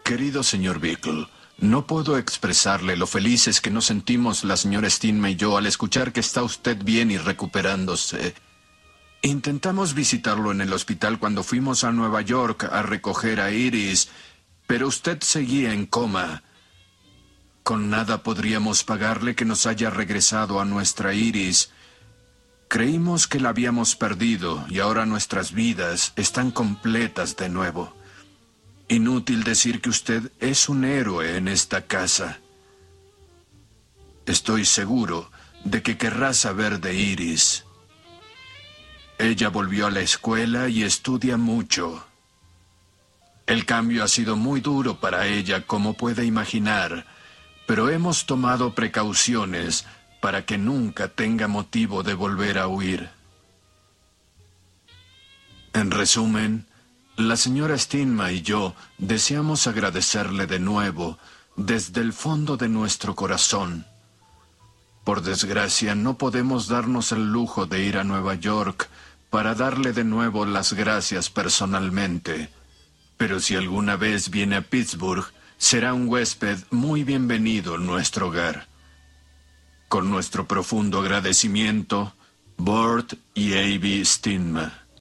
Querido señor Bickle, no puedo expresarle lo felices que nos sentimos la señora Steinma y yo al escuchar que está usted bien y recuperándose. Intentamos visitarlo en el hospital cuando fuimos a Nueva York a recoger a Iris, pero usted seguía en coma. Con nada podríamos pagarle que nos haya regresado a nuestra Iris. Creímos que la habíamos perdido y ahora nuestras vidas están completas de nuevo. Inútil decir que usted es un héroe en esta casa. Estoy seguro de que querrá saber de Iris. Ella volvió a la escuela y estudia mucho. El cambio ha sido muy duro para ella, como puede imaginar, pero hemos tomado precauciones para que nunca tenga motivo de volver a huir. En resumen, la señora Steinma y yo deseamos agradecerle de nuevo desde el fondo de nuestro corazón. Por desgracia, no podemos darnos el lujo de ir a Nueva York para darle de nuevo las gracias personalmente. Pero si alguna vez viene a Pittsburgh, será un huésped muy bienvenido en nuestro hogar. Con nuestro profundo agradecimiento, Burt y Abby Steinma.